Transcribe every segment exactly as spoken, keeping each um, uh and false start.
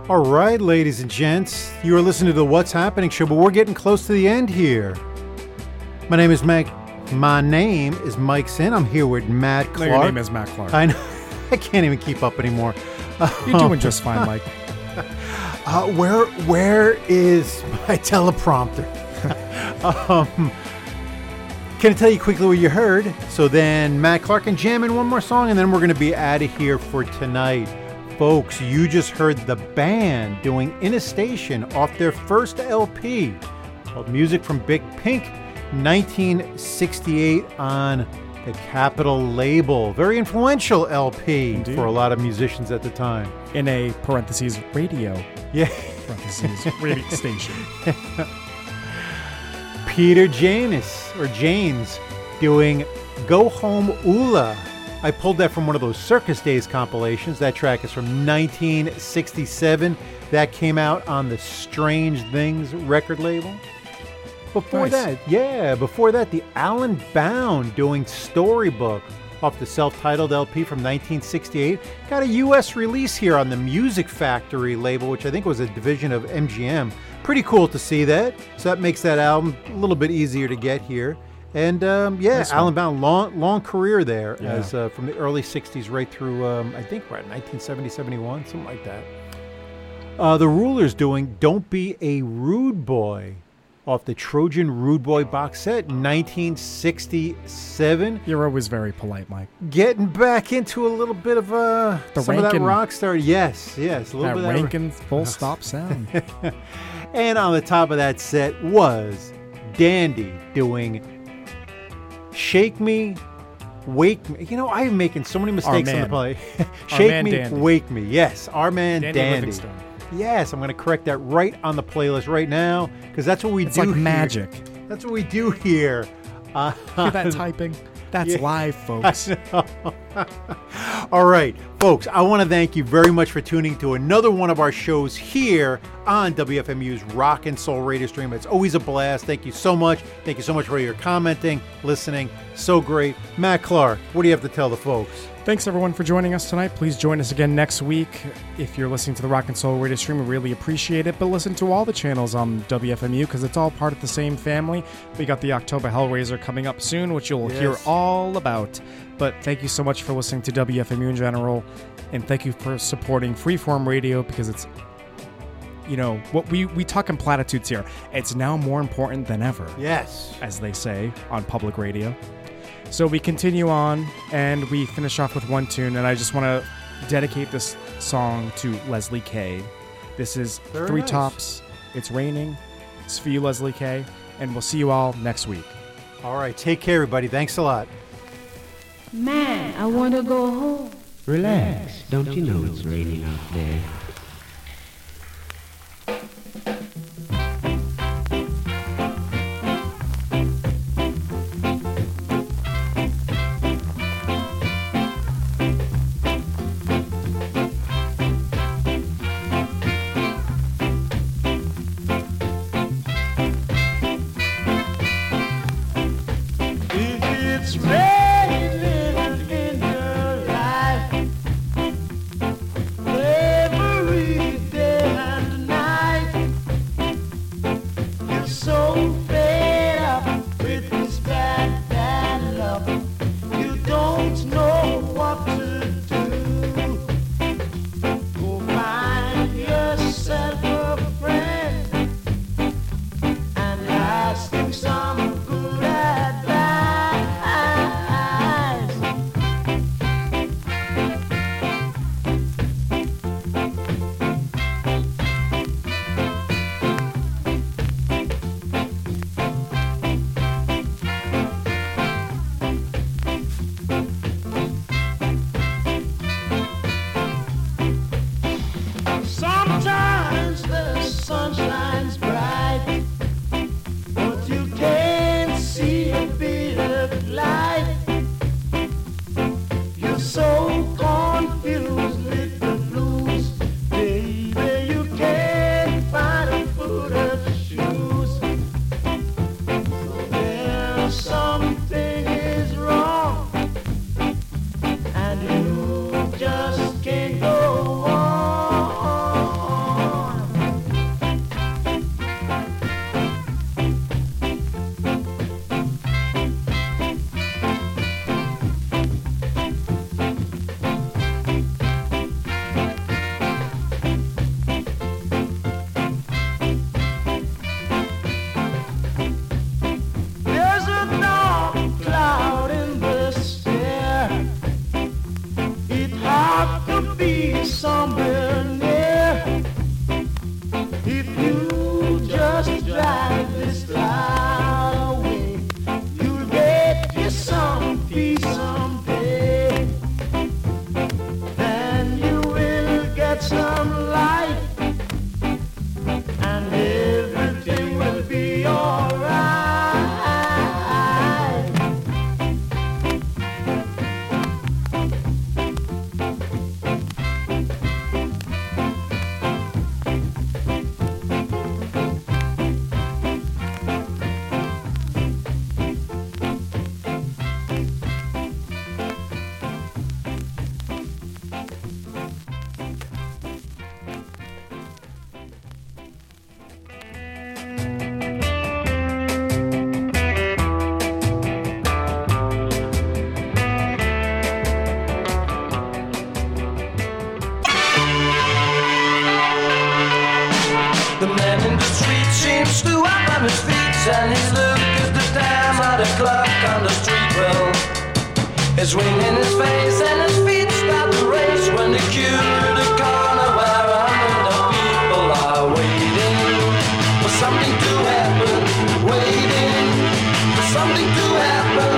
All right, ladies and gents, you are listening to the What's Happening show, but we're getting close to the end here. My name is Mike. My name is Mike Sin. I'm here with Matt Clark. No, your name is Matt Clark. I know. I can't even keep up anymore. You're doing just fine, Mike. Uh, where where is my teleprompter? um, can I tell you quickly what you heard? So then Matt Clark and jam in one more song, and then we're going to be out of here for tonight. Folks, you just heard the band doing In a Station off their first L P called Music from Big Pink, nineteen sixty-eight on the Capitol label. Very influential L P Indeed. For a lot of musicians at the time. In a parentheses radio. Yeah. Parentheses radio station. Peter Janis, or James, doing Go Home Ula. I pulled that from one of those Circus Days compilations. That track is from nineteen sixty-seven. That came out on the Strange Things record label. Before nice. that, yeah, before that, the Alan Bound doing Storybook off the self-titled L P from nineteen sixty-eight. Got a U S release here on the Music Factory label, which I think was a division of M G M. Pretty cool to see that. So that makes that album a little bit easier to get here. And um, yeah, nice Alan Bound, long long career there, yeah. as uh, from the early sixties right through, um, I think, right, nineteen seventy, seventy-one, something like that. Uh, the Rulers doing Don't Be a Rude Boy off the Trojan Rude Boy box set, nineteen sixty-seven. You're always very polite, Mike. Getting back into a little bit of uh, the some Rankin, of that rock star. Yes, yes. A little that bit of Rankin that full stop sound. And on the top of that set was Dandy doing Shake Me, Wake Me. You know, I'm making so many mistakes on the play. Shake Me, Dandy. Wake Me. Yes, our man Dandy. Dandy. Yes, I'm going to correct that right on the playlist right now, because that's what we it's do like here. magic. That's what we do here. Uh, Hear that typing? That's yeah, live, folks. All right, folks, I want to thank you very much for tuning to another one of our shows here on W F M U's Rock and Soul Radio Stream. It's always a blast. Thank you so much. Thank you so much for your commenting, listening. So great. Matt Clark, what do you have to tell the folks? Thanks, everyone, for joining us tonight. Please join us again next week. If you're listening to the Rock and Soul Radio Stream, we really appreciate it. But listen to all the channels on W F M U, because it's all part of the same family. We got the October Hellraiser coming up soon, which you'll yes. hear all about. But thank you so much for listening to W F M U in general. And thank you for supporting Freeform Radio, because it's, you know, what we, we talk in platitudes here. It's now more important than ever. Yes. As they say on public radio. So we continue on, and we finish off with one tune, and I just want to dedicate this song to Leslie Kay. This is Very Three nice. Tops. It's Raining. It's for you, Leslie Kay, and we'll see you all next week. All right. Take care, everybody. Thanks a lot. Man, I want to go home. Relax. Don't you know it's raining out there? Every used to up on his feet and his look at the time at a clock on the street. Well, his ring in his face and his feet start to race when they cue the corner where a hundred of people are waiting for something to happen, waiting for something to happen,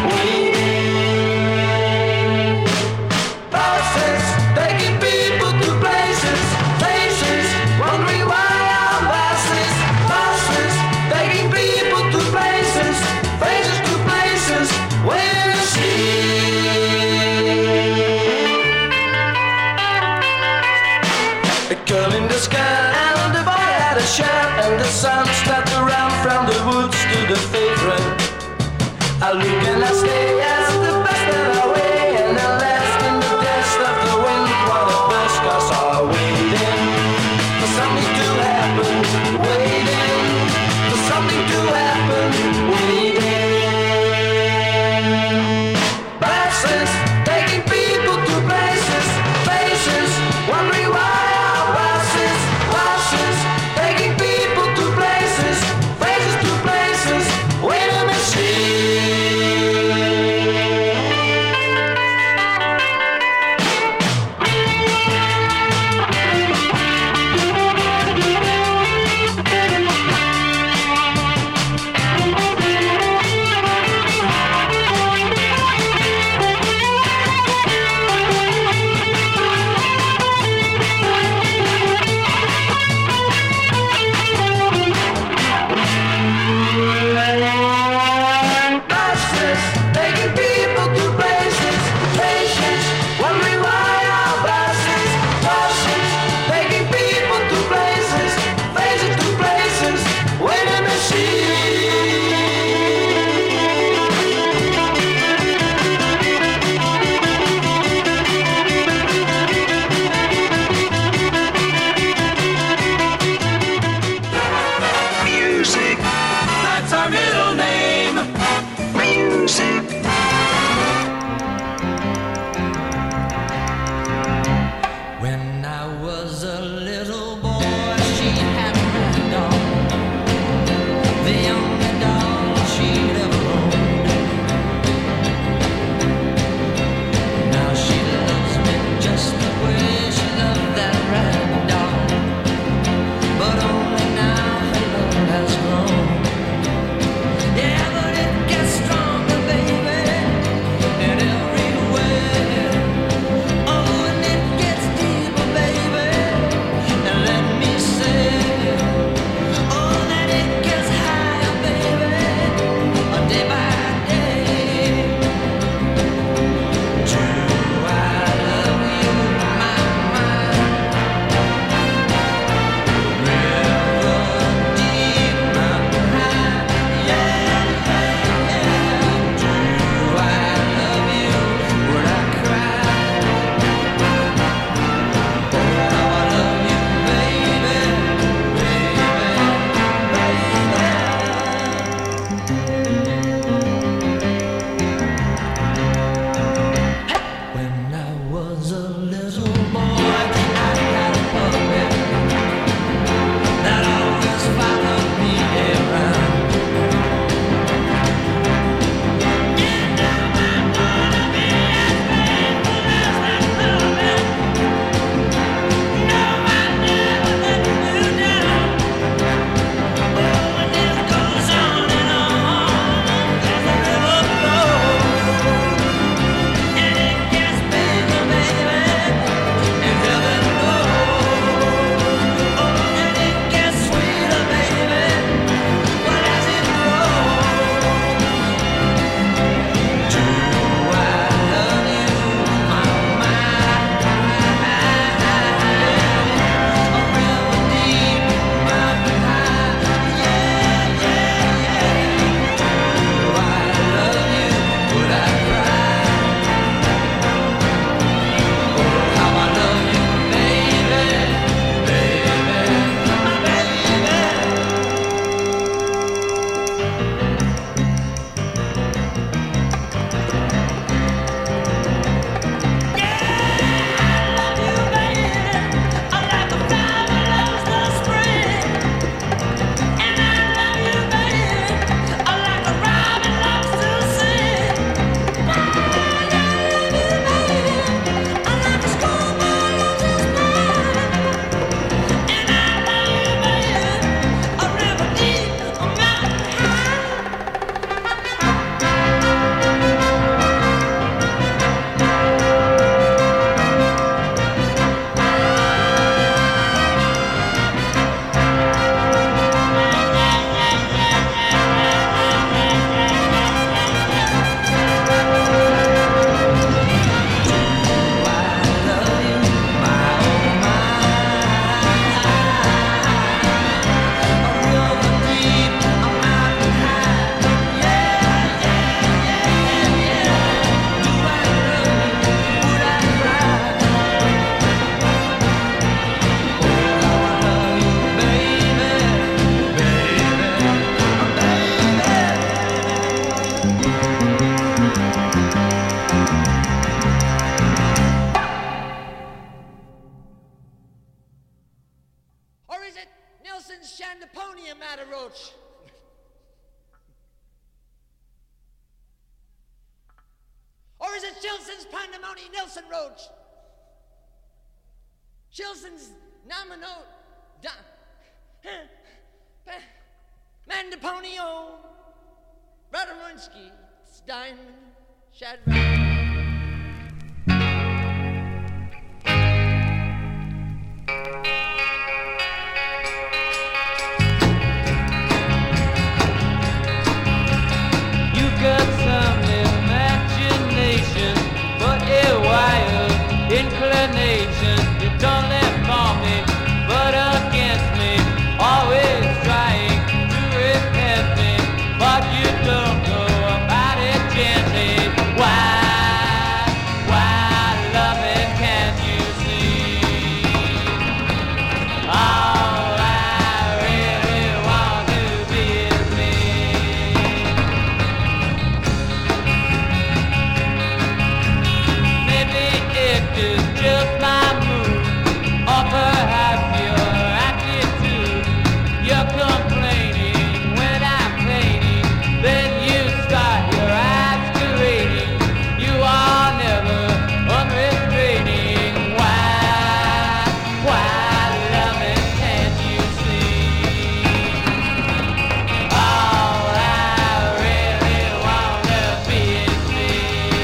waiting. Buses taking people to places, places, wondering why I'm buses, buses taking people to places, places to places, where is he? Mandaponium, Mataroach. Or is it Shilson's Pandemonium Nelson Roach? Shilson's Nomino da, Mandaponio Radarunski Stein Shadrach. Inclination, you don't live for me, but against me, always trying to repent me, but you don't go about it gently. Why, why, loving, can't you see? All I really want to be is me. Maybe it is just my mood, or perhaps your attitude. You're complaining when I'm painting, then you start your masquerading. You are never unrestraining. Why, why, loving, can't you see? All I really wanna be is me.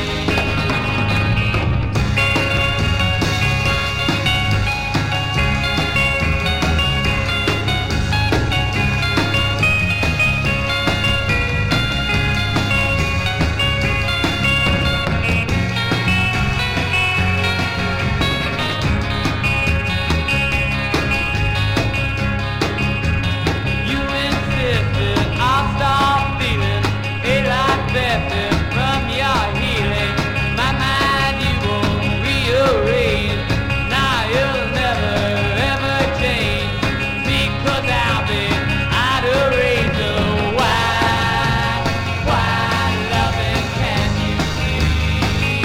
You insisted I'll stop feeling a lot better from your healing. My mind you will rearrange. Now you'll never ever change, because I'll be out of range. Oh, why, why, loving, can't you see?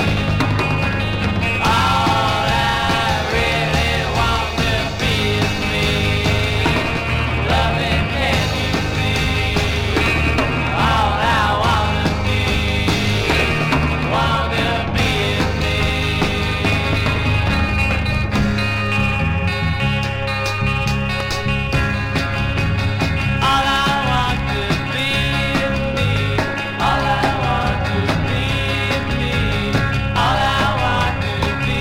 All I really want to be is me. Loving, can't you see? All I wanna be, wanna be is me. All I want to be is me. All I want to be is me. All I want to be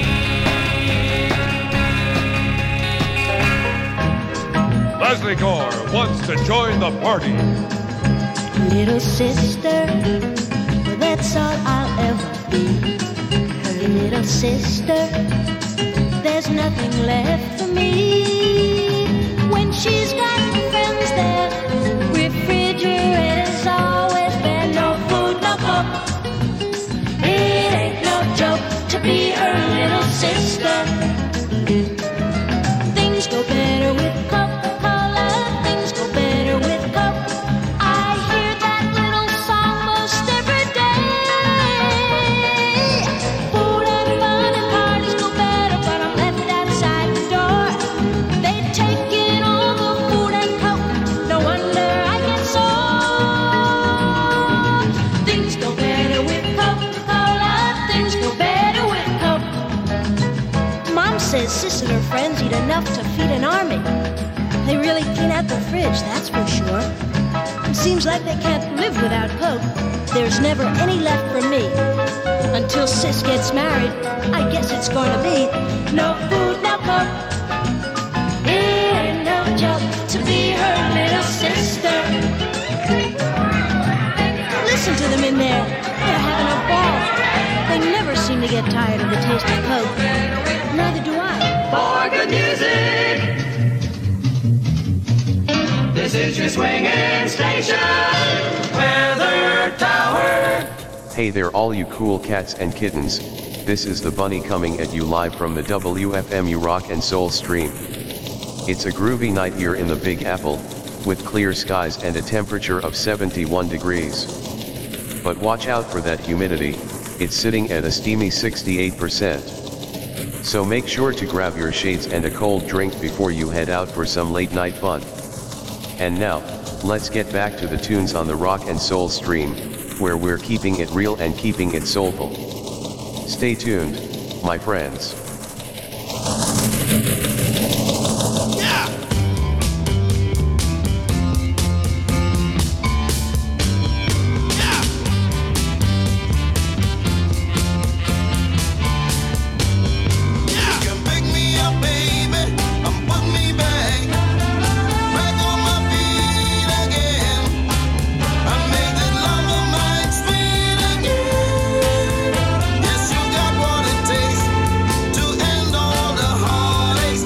is me. Leslie Gore wants to join the party. Little sister, well, that's all I'll ever be. Her little sister, there's nothing left for me. When she's got friends there, refrigerator's always there. No food, no coke. It ain't no joke to be her little sister. Things go better with Coca-Cola. Things go better with Coke. I hear that little song most every day. Food and fun and parties go better, but I'm left outside the door. They take in all the food and Coke. No wonder I get sore. Things go better with Coca-Cola. Things go better with Coke. Mom says Sis and her friends eat enough to feed an army. They really clean out the fridge, that's for sure. It seems like they can't live without Coke. There's never any left for me. Until Sis gets married, I guess it's going to be no food, no Coke. It ain't no joke to be her little sister. Listen to them in there. They're having a ball. They never seem to get tired of the taste of Coke. Neither do I. For good music, this is your swinging station, Weather Tower. Hey there all you cool cats and kittens, this is the Bunny coming at you live from the W F M U Rock and Soul stream. It's a groovy night here in the Big Apple, with clear skies and a temperature of seventy-one degrees. But watch out for that humidity, it's sitting at a steamy sixty-eight percent. So make sure to grab your shades and a cold drink before you head out for some late night fun. And now, let's get back to the tunes on the Rock and Soul stream, where we're keeping it real and keeping it soulful. Stay tuned, my friends. Yes, you got what it takes to end all the heartaches.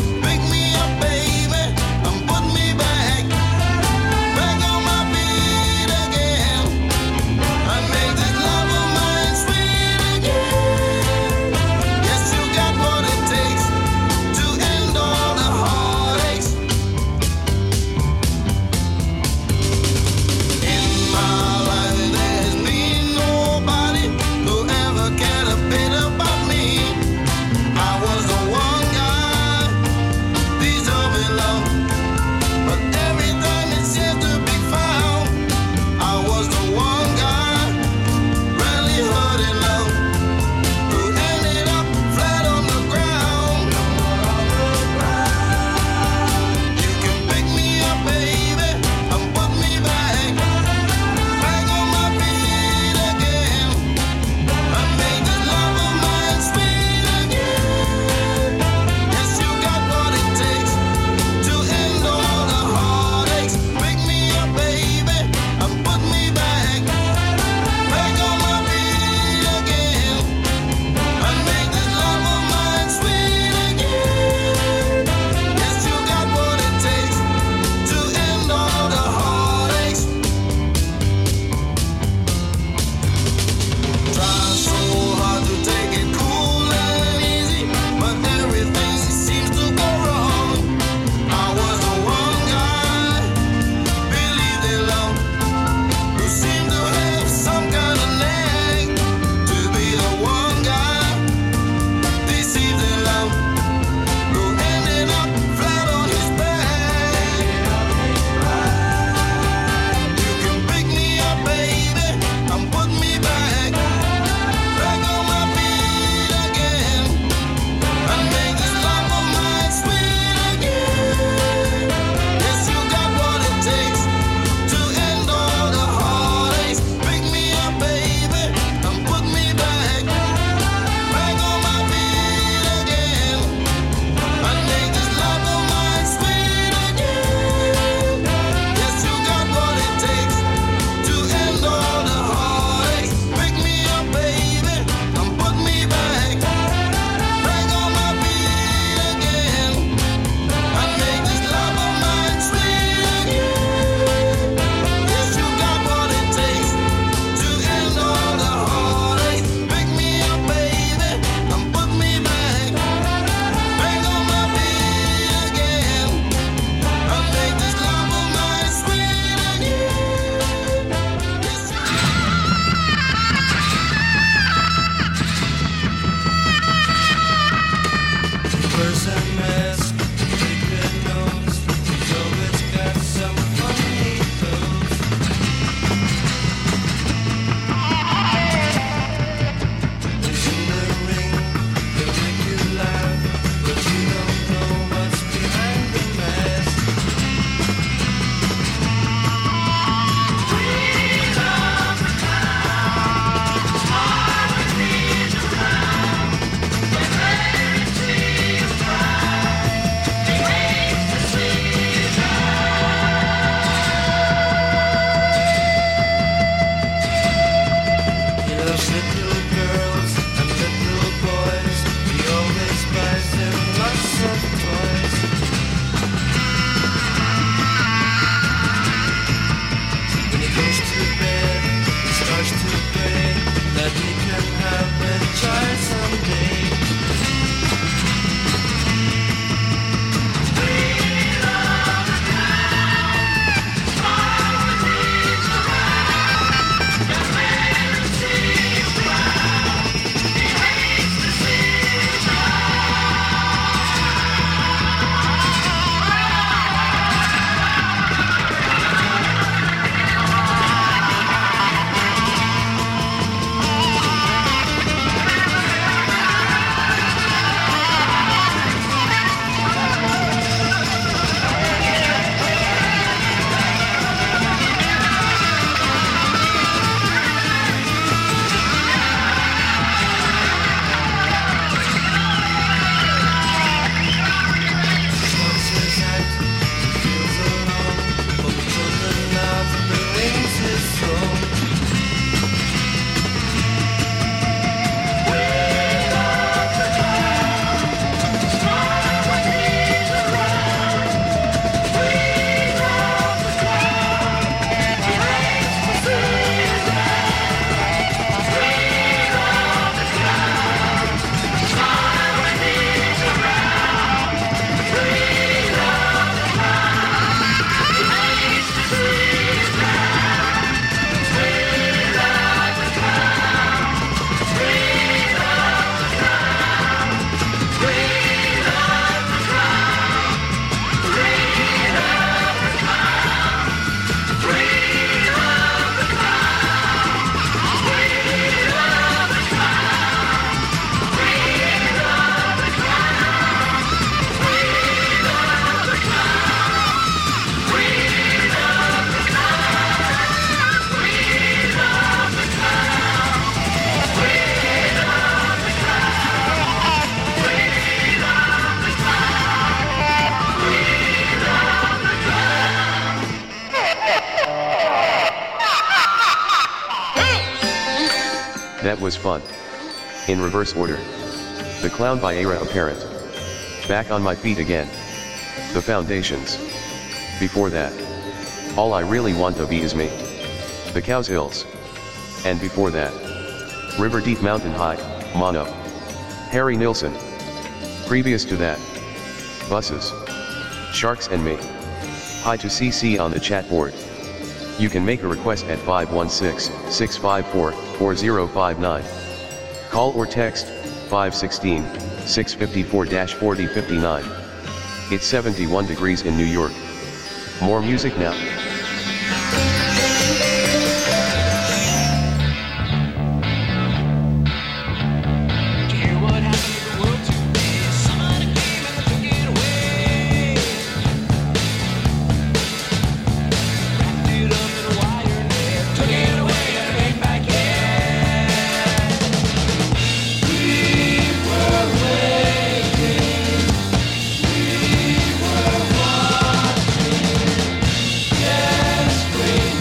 That was fun. In reverse order. The Clown by Era Apparent. Back on My Feet Again. The Foundations. Before that. All I Really Want to Be Is Me. The Cows Hills. And before that. River Deep Mountain High, Mono. Harry Nilsson. Previous to that. Buses. Sharks and Me. Hi to C C on the chat board. You can make a request at five one six, six five four, four zero five nine. Call or text five one six, six five four, four zero five nine. It's seventy-one degrees in New York. More music now. Spring.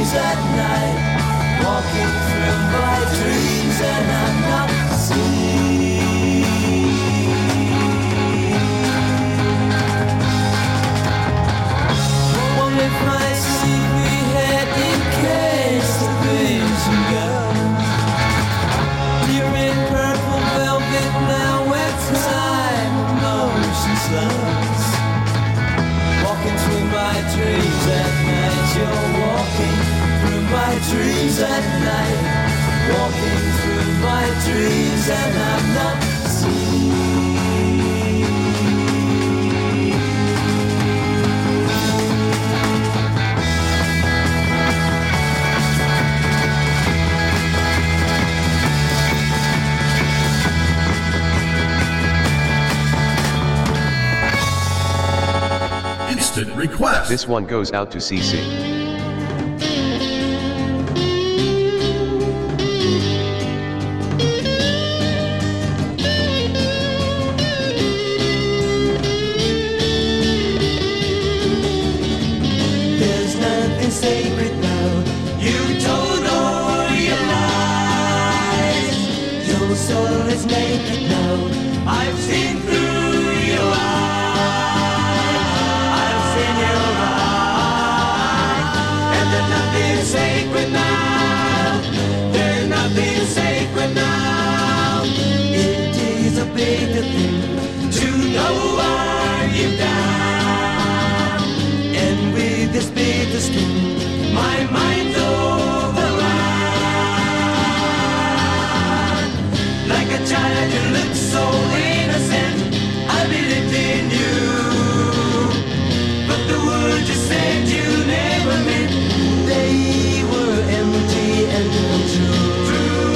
trees at night, walking through my dreams, and I'm not seen. One of my secret head in case the vision goes. You're in purple velvet now, where time motion slows. Walking through my dreams at night, you're walking through my dreams at night, walking through my dreams, and I'm not seen. Instant request. This one goes out to C C. There's nothing sacred now. You told all your lies. Your soul is naked now. I've seen through your eyes. I've seen your eyes. And there's nothing sacred now. There's nothing sacred now. It is a bigger thing to know why you've done. And with this bitter skin, my mind's overrun. Like a child you look so innocent, I believed in you. But the words you said you never meant, they were empty and untrue.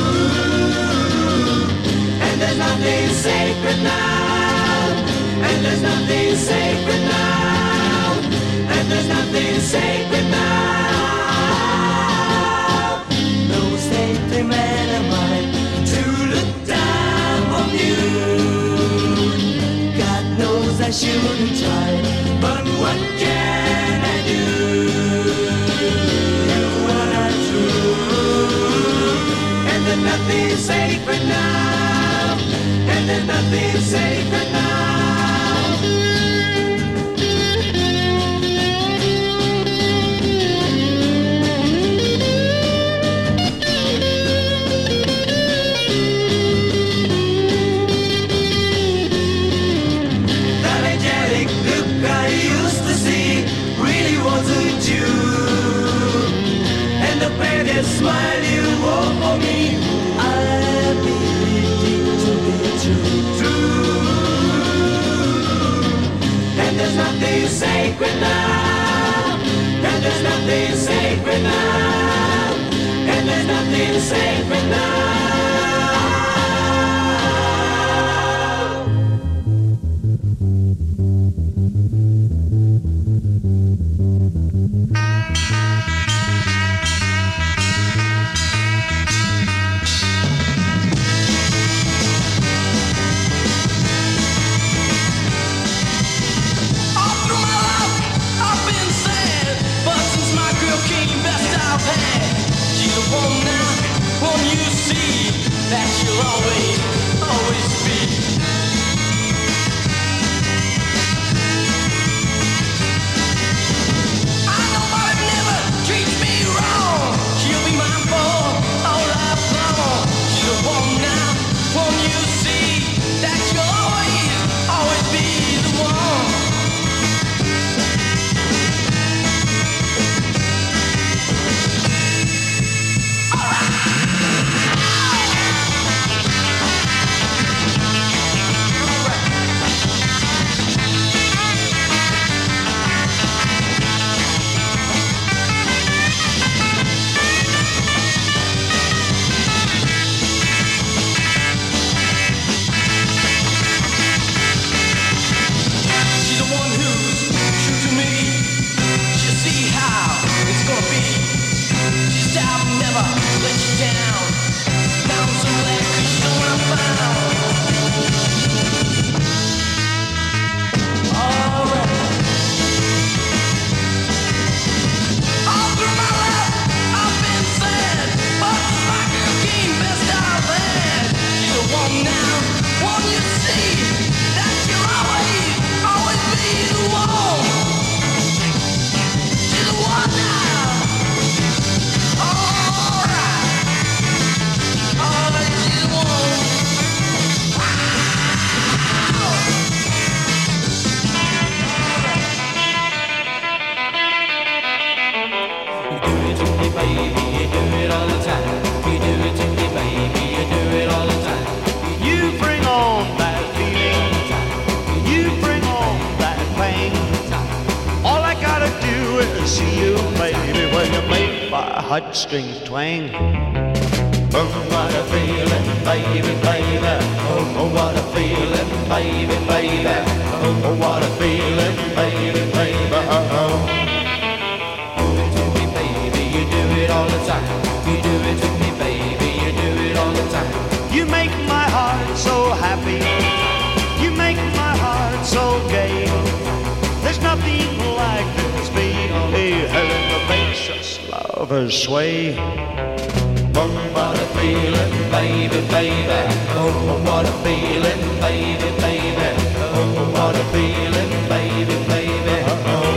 And there's nothing sacred now. And there's nothing sacred now. And there's nothing sacred now. No saintly man am I to look down on you. God knows I shouldn't try, but what can I do? You are not true. And there's nothing sacred now. And there's nothing sacred now. That angelic look I used to see really wasn't you. And the pretty smile you wore for me, I believed it to be true. True. And there's nothing sacred now. And there's nothing sacred now. And there's nothing sacred now. All through my life, I've been sad, but since my girl came, best I've had. She's the one now, one you see, that she'll always, always be. I know I've never treated me wrong. She'll be mine for all life long. She's the one now, one you see, that she'll always, always be the one. She's the one who's true to me. She'll see how it's gonna be. She's out, never let you down. Now I'm so glad 'cause she's the one I found. Alright. All through my life, do it to me, baby, you do it all the time. You do it to me, baby, you do it all the time. You bring on that feeling, you bring on that pain. All I gotta do is see you, baby, when you make my heartstrings twang. Oh, what a feeling, baby, baby. Oh, oh, what a feeling, baby, baby. Oh, oh, what a feeling, baby, baby. Oh, oh. Do it to me, baby, you do it all the time. You do it to me, baby, you do it all the time. You make my heart so happy. You make my heart so gay. There's nothing like this feeling that makes us lovers sway. Oh, what a feeling, baby, baby. Oh, what a feeling, baby, baby. Oh, what a feeling, baby, baby. Oh.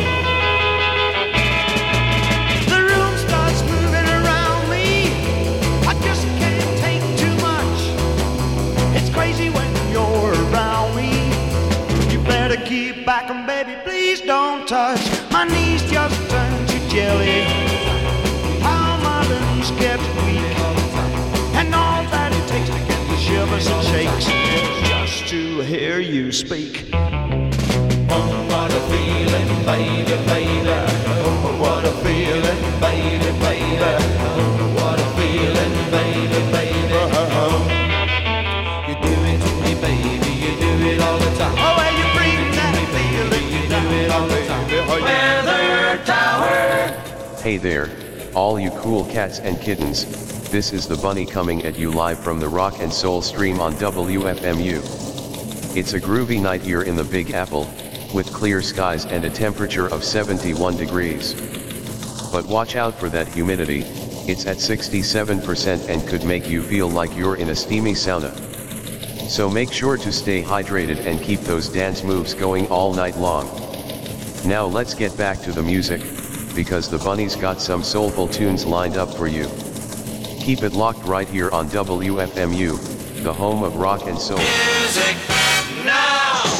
The room starts moving around me. I just can't take too much. It's crazy when you're around me. You better keep back and baby, please don't touch. My knees just turn to jelly. How my limbs get weak. And all that it takes to get the shivers and shakes is just to hear you speak. Oh, what a feeling, baby, baby. Oh, what a feeling, baby, baby. Oh, what a feeling, baby, baby. Oh, you do it to me, baby, you do it all the time. Oh, and you bring that feeling, you do it all the time. Weather Tower. Hey there, all you cool cats and kittens. This is the Bunny coming at you live from the Rock and Soul Stream on W F M U. It's a groovy night here in the Big Apple, with clear skies and a temperature of seventy-one degrees. But watch out for that humidity, it's at sixty-seven percent and could make you feel like you're in a steamy sauna. So make sure to stay hydrated and keep those dance moves going all night long. Now let's get back to the music, because the Bunny's got some soulful tunes lined up for you. Keep it locked right here on W F M U, the home of rock and soul. Music now!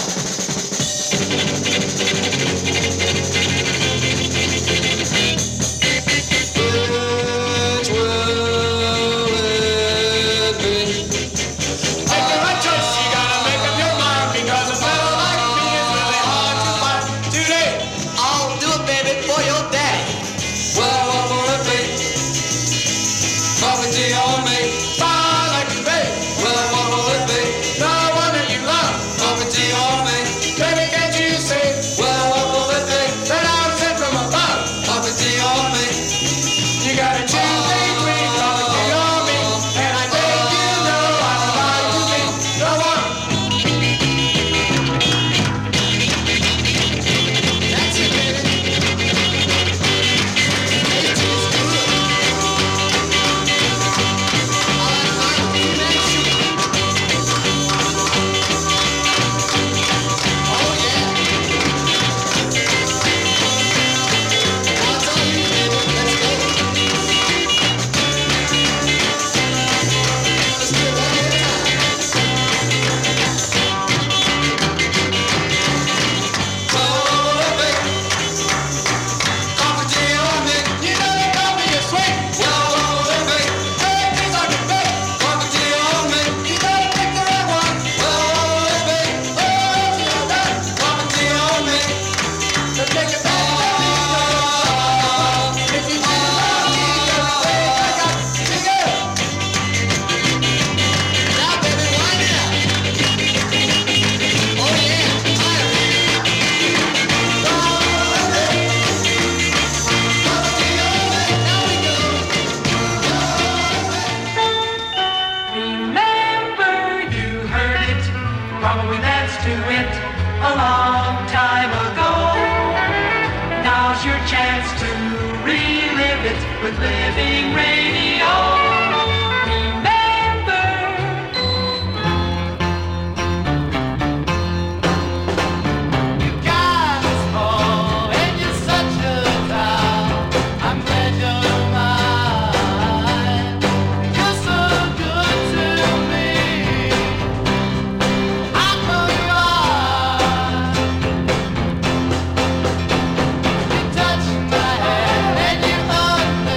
Which will it be? Take the right choice, you gotta make up your mind, because a fellow like me is really hard to find. Today, I'll do it, baby, for your daddy. Well, what will it be? Property on me, fine like a baby. Well, what will it be? No one that you love. Property on me, baby, can't you see? Well, what will it be? That I'm sent from above. Property on me, you gotta choose between property on me, and I think you know I'm about to be the one. That's it, baby. Probably danced to it a long time ago. Now's your chance to relive it with Living Radio. Remember. You got us all, and you're such a doll. I'm glad you're mine. You're so good to me. You touch my hand and you understand.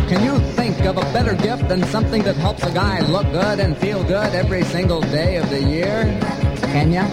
Can you think of a better gift than something that helps a guy look good and feel good every single day of the year? Can ya?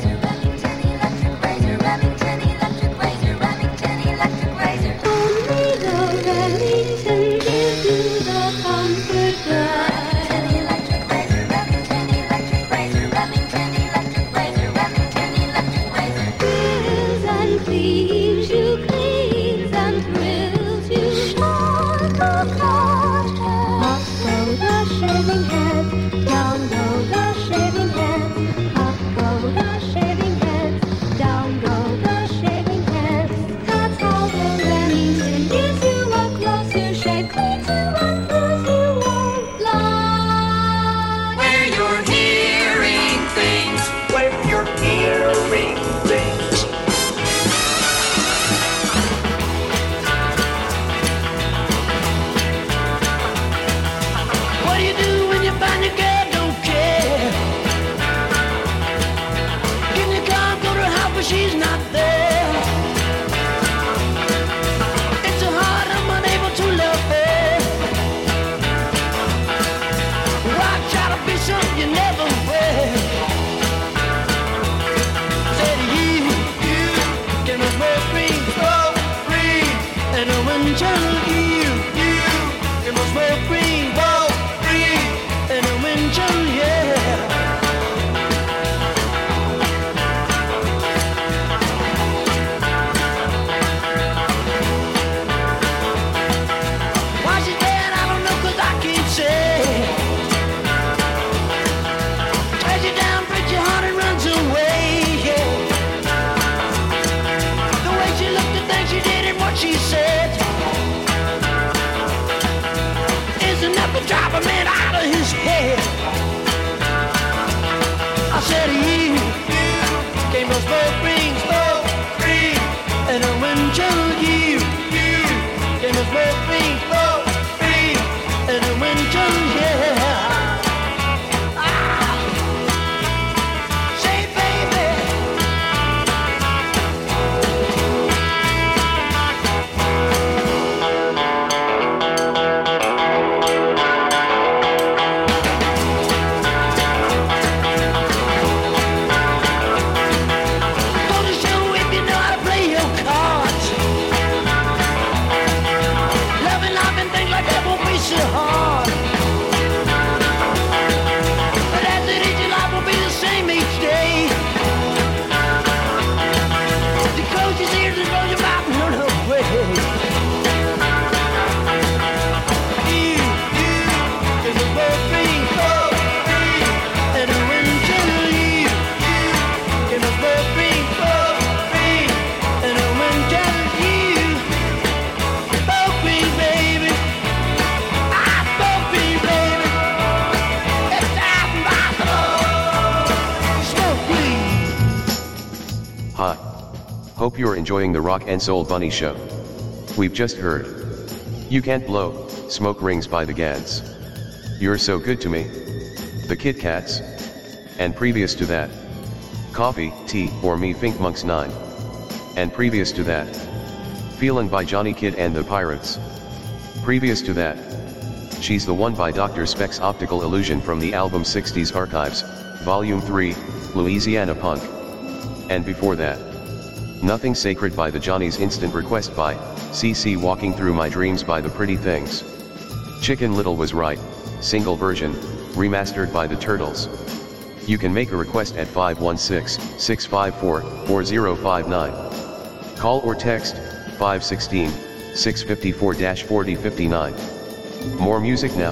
Hope you're enjoying the Rock and Soul Bunny Show. We've just heard You Can't Blow Smoke Rings by the Gads. You're So Good to Me, the Kit Kats. And previous to that, Coffee, Tea, or Me Fink Monks nine. And previous to that, Feelin' by Johnny Kidd and the Pirates. Previous to that, She's the One by Doctor Speck's Optical Illusion from the album sixties Archives, Volume three, Louisiana Punk. And before that, Nothing Sacred by the Johnny's Instant Request by C C Walking Through My Dreams by the Pretty Things. Chicken Little Was Right, single version, remastered by the Turtles. You can make a request at five one six, six five four, four zero five nine. Call or text five one six, six five four, four zero five nine. More music now.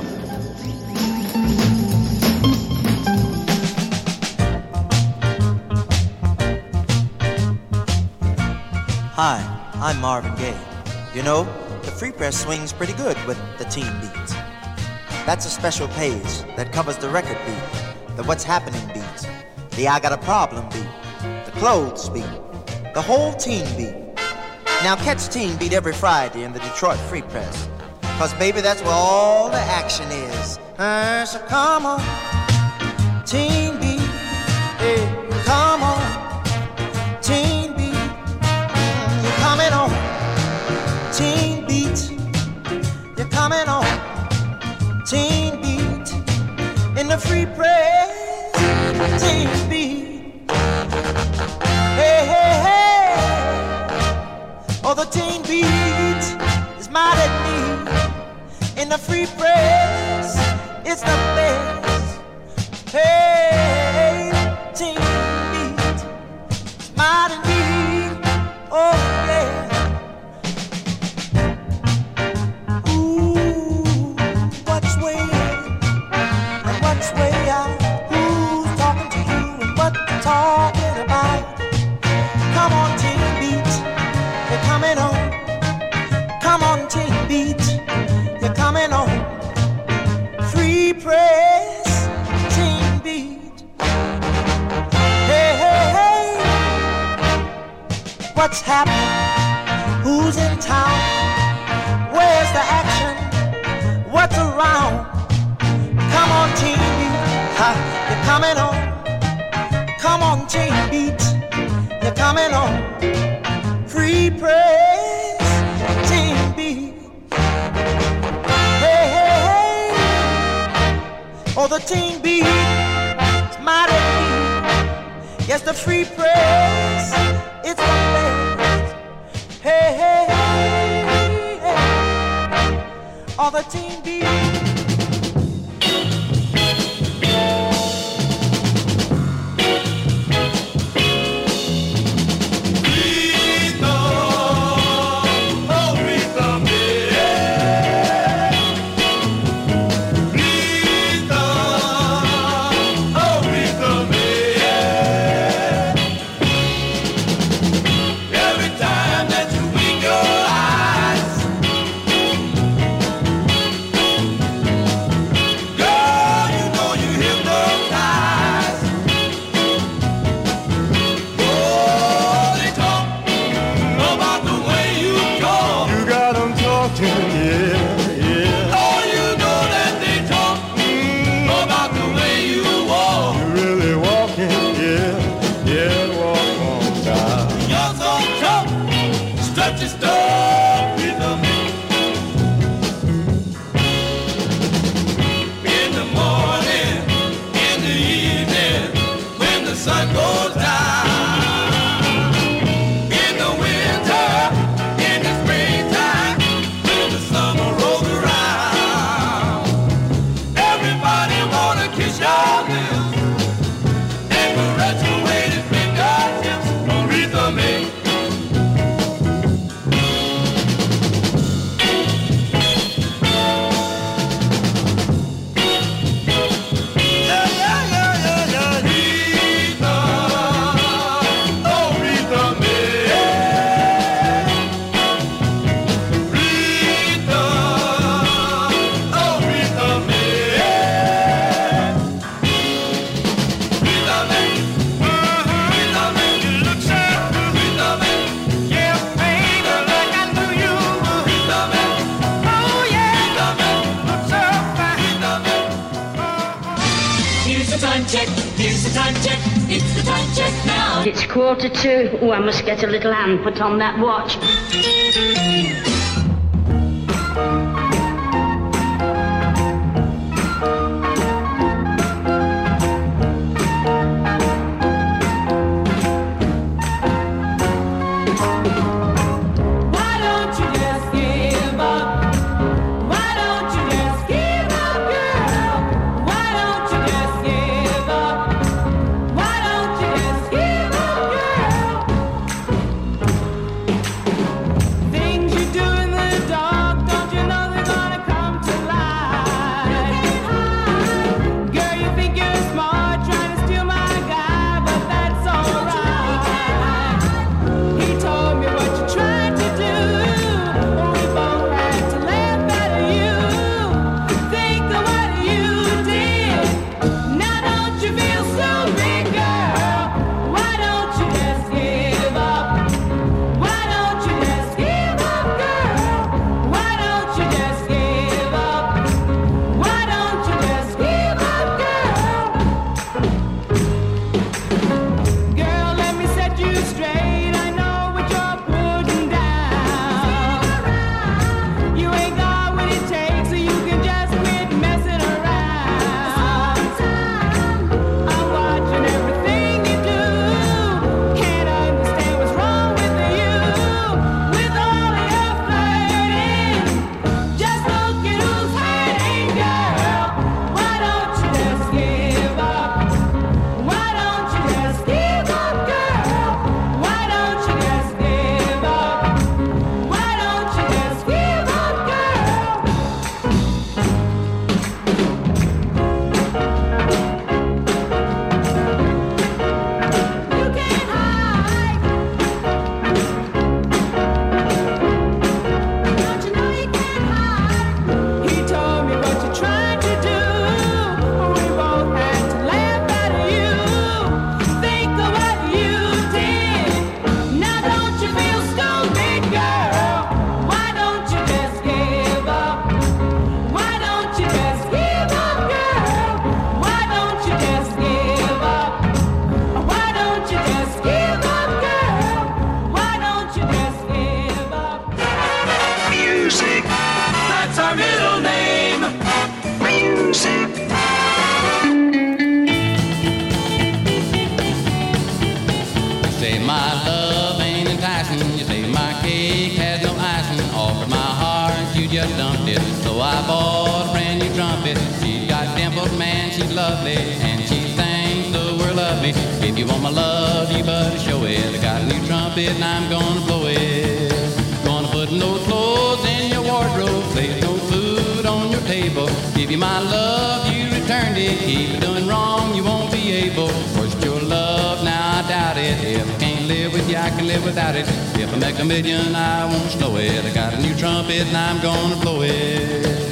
Hi, I'm Marvin Gaye. You know, the Free Press swings pretty good with the teen beats. That's a special page that covers the record beat, the What's Happening beats, the I Got a Problem beat, the Clothes beat, the whole teen beat. Now catch Teen Beat every Friday in the Detroit Free Press, cause baby, that's where all the action is. Uh, so come on, Teen Beat, hey, come on, Teen Beat. You're coming on, Teen Beat, you're coming on. the free press teen beat. Hey, hey, hey. Oh, the teen beat is mighty neat. In the free press, it's the best. Hey, teen beat, it's mighty neat. Oh, yeah. Talking about. Come on, Teen Beat, you're coming on. Come on, Teen Beat, you're coming on. Free press, Teen Beat. Hey, hey, hey. What's happening? Who's in town? Where's the action? What's around? Come on, Teen Beat, ha, you're coming on. Come on, Teen Beat, you're coming on. Free press, Teen Beat. Hey, hey, hey. Oh, the Teen Beat is mighty neat. Yes, the free press, it's the best. Hey, hey, hey, hey. Oh, the Teen Beat. It's quarter to. Oh, I must get a little hand put on that watch. Things you do just dumped it. So I bought a brand new trumpet. She's got dimples, man, she's lovely, and she sings the world of me. If you want my love, you better show it. I got a new trumpet and I'm gonna blow it. Gonna put no clothes in your wardrobe, place no food on your table. Give you my love, you returned it. Keep doing wrong, you won't be able. First your love, now I doubt it. If I can't live with you, I can live without it. If I make a million, I won't slow it. I got a new trumpet and I'm gonna blow it.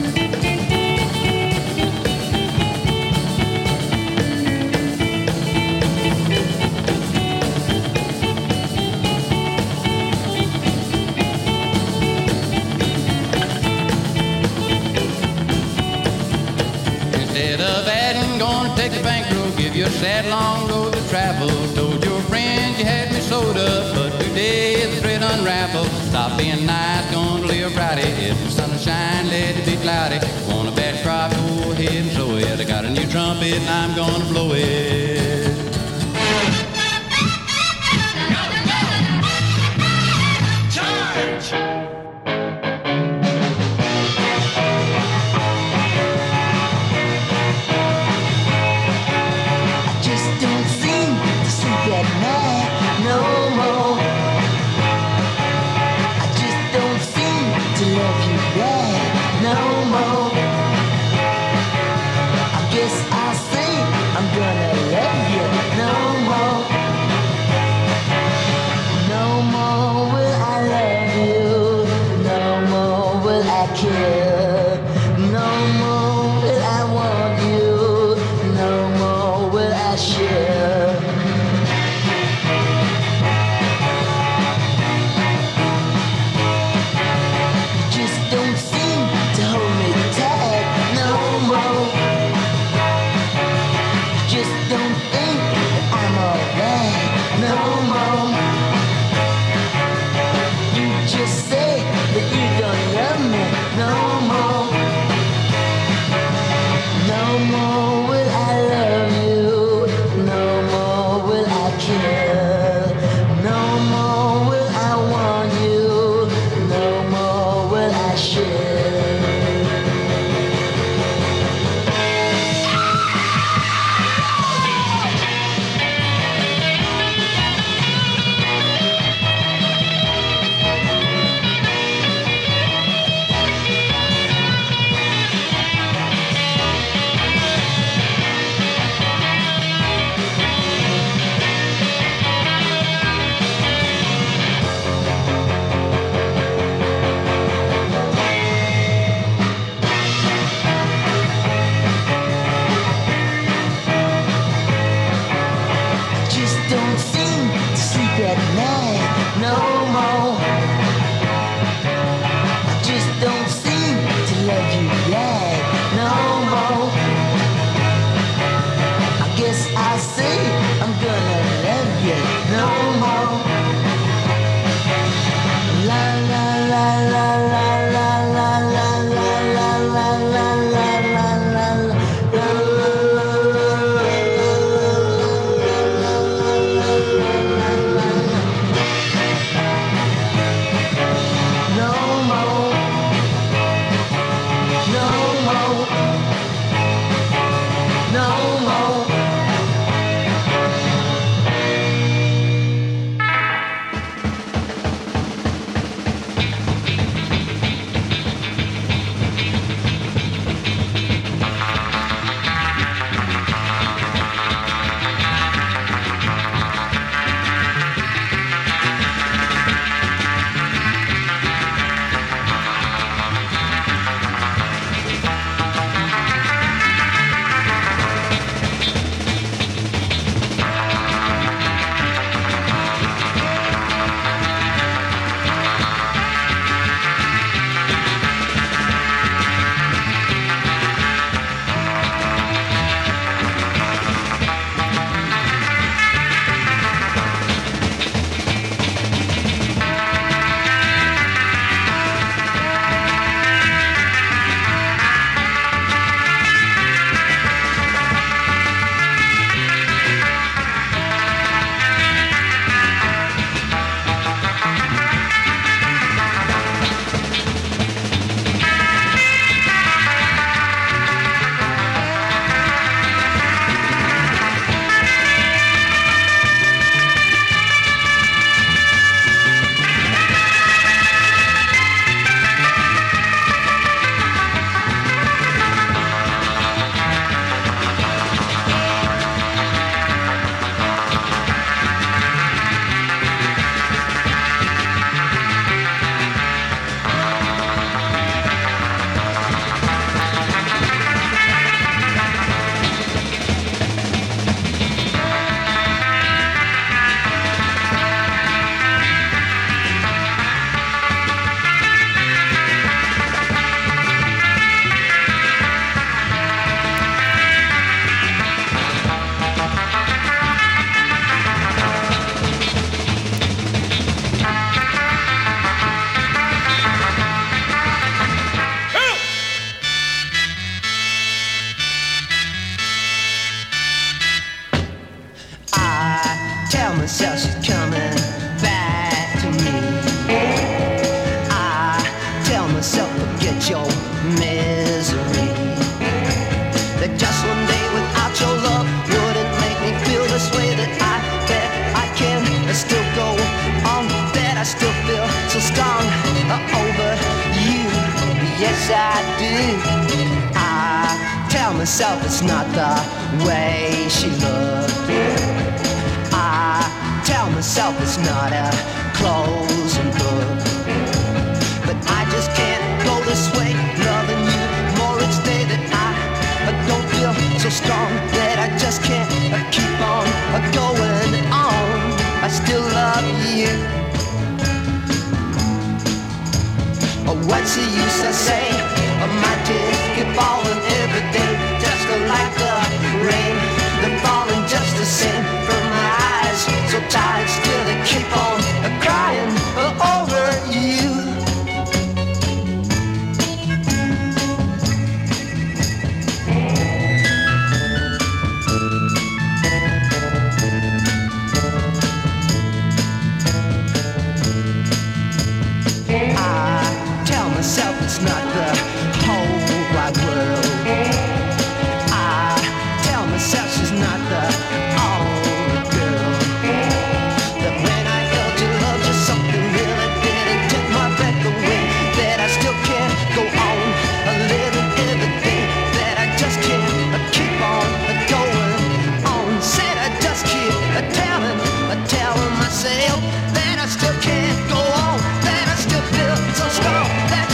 Instead of adding, gonna take the bankroll, give you a sad long road to travel. Told your friends you had me sold up, but today the thread unraveled. Stop being nice, gonna live righty. If the sun will shine, let it be cloudy. Want a bad crop, go ahead and sow it. I got a new trumpet and I'm gonna blow it. Charge! your misery. That just one day without your love wouldn't make me feel this way. That I, that I can still go on. That I still feel so strong over you. Yes, I do. I tell myself it's not the way she looked. I tell myself it's not a closing book. But I just can't go this way, loving you more each day. That I don't feel so strong, that I just can't keep on going on. I still love you. What's the use I say? My tears keep falling every day, just like the rain. They're falling just the same from my eyes, so tired still they keep on crying over you. It's not the whole wide world. I tell myself she's not the only girl. That when I held your love, just something really didn't take my breath away. That I still can't go on living everything. That I just can't keep on going on. Said I just keep telling, telling myself that I still can't go on. That I still feel so strong. That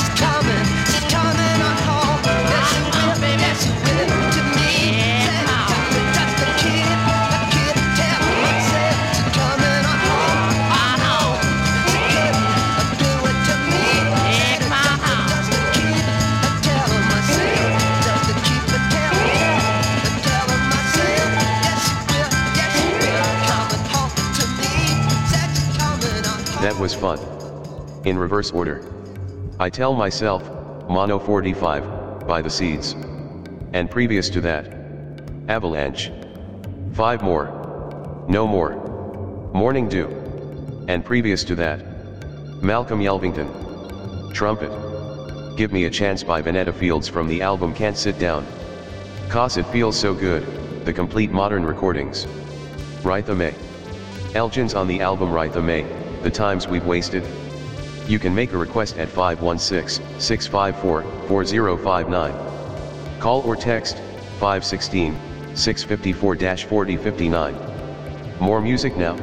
That was fun. In reverse order. I tell myself, Mono forty-five, by the Seeds. And previous to that, Avalanche. Five more. No more. Morning Dew. And previous to that, Malcolm Yelvington. Trumpet. Give Me a Chance by Vanetta Fields from the album Can't Sit Down. 'Cause It Feels So Good, the complete modern recordings. Rhythm A. Elgin's on the album Rhythm A, The Times We've Wasted. You can make a request at five one six, six five four, four zero five nine. Call or text five one six, six five four, four zero five nine. More music now.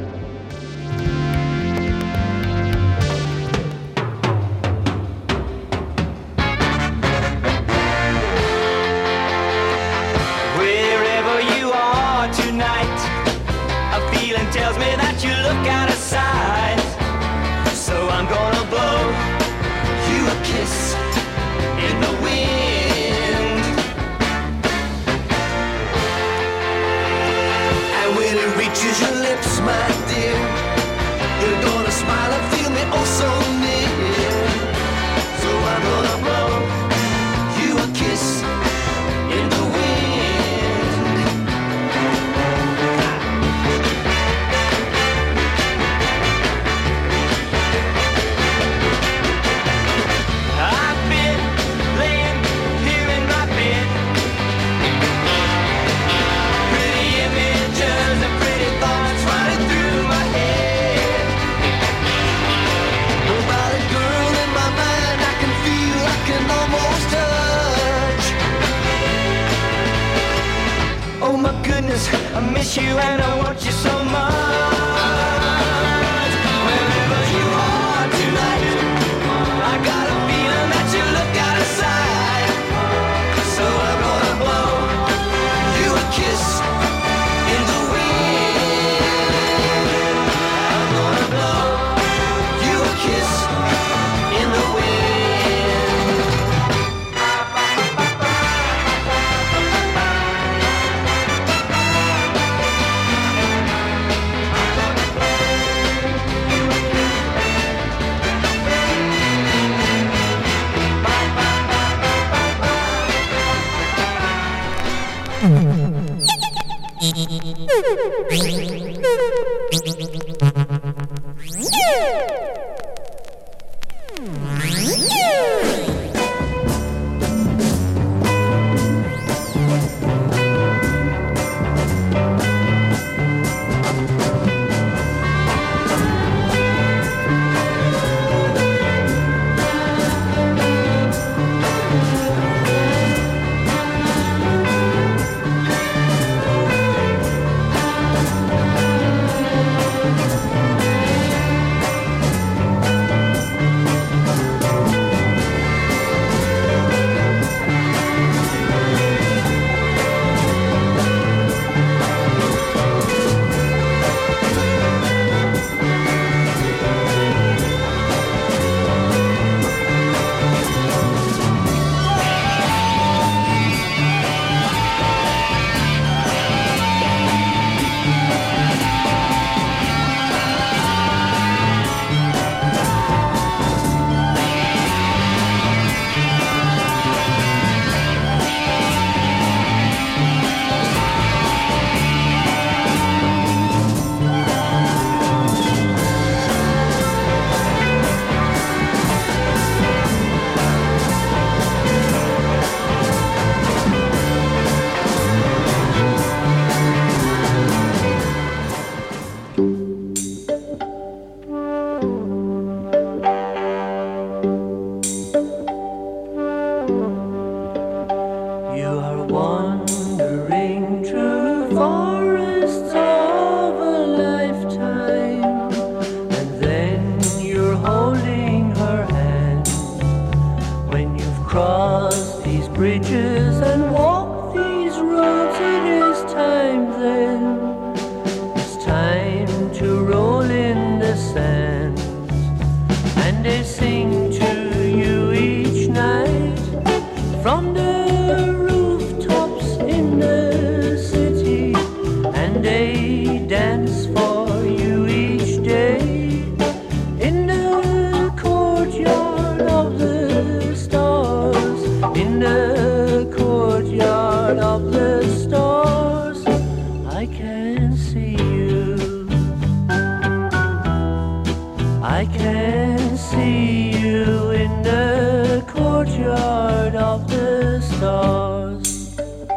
Wherever you are tonight, a feeling tells me that you look out of sight. So I'm gonna blow you a kiss in the wind. And when it reaches your lips, my dear, you're gonna smile and feel me oh so near. So I'm gonna blow you a kiss in the wind. I miss you and I want you so much. Wherever you are tonight, I got a feeling that you look out of sight. So I'm gonna blow you a kiss in the wind. I'm gonna blow you a kiss in the wind. cross these bridges and walk these roads. It is time then, it's time to roll in the sand. And they sing to you each night from the rooftops in the city, and they dance for you each day in the courtyard of the stars, in the courtyard of the stars. I can see you, I can see you in the courtyard of the stars.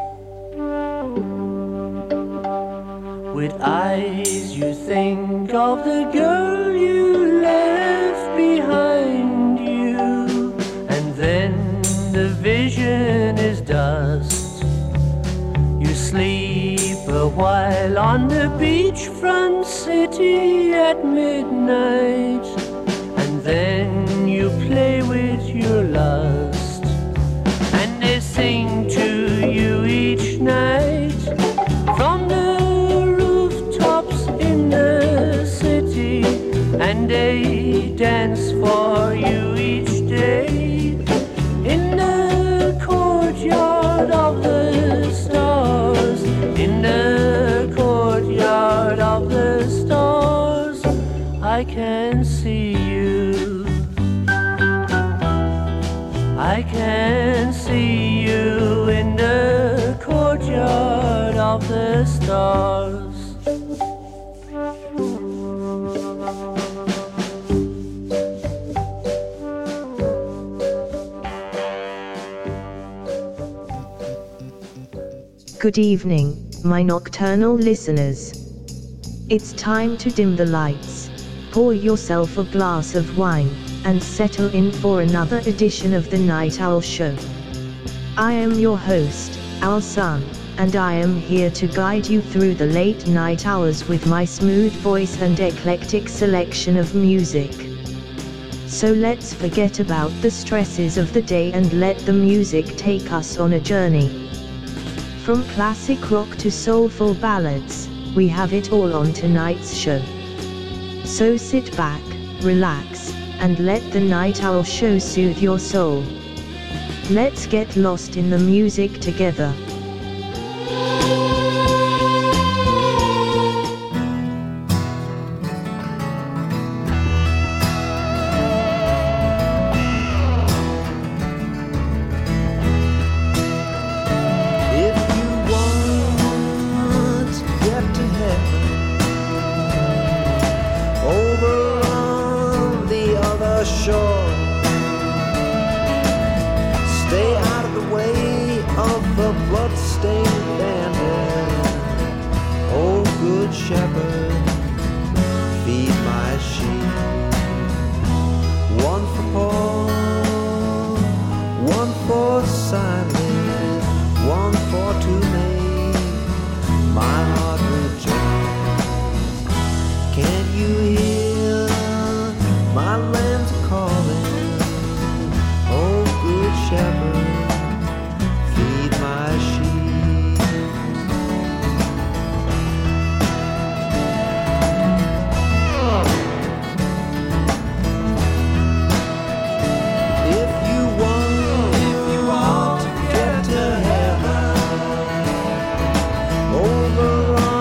With eyes you think of the girl you left behind you, and then the vision is dust. You sleep a while on the beachfront city at midnight, and then you play with your lust. And they sing to you each night from the rooftops in the city, and they dance for you each day in the courtyard of the stars, in the courtyard of the stars. I can see you, I can see you in the courtyard of the stars. Good evening, my nocturnal listeners. It's time to dim the lights, pour yourself a glass of wine, and settle in for another edition of the Night Owl Show. I am your host, Al Sun, and I am here to guide you through the late night hours with my smooth voice and eclectic selection of music. So let's forget about the stresses of the day and let the music take us on a journey. From classic rock to soulful ballads, we have it all on tonight's show. So sit back, relax, and let the Night Owl Show soothe your soul. Let's get lost in the music together. Over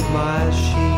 my sheep.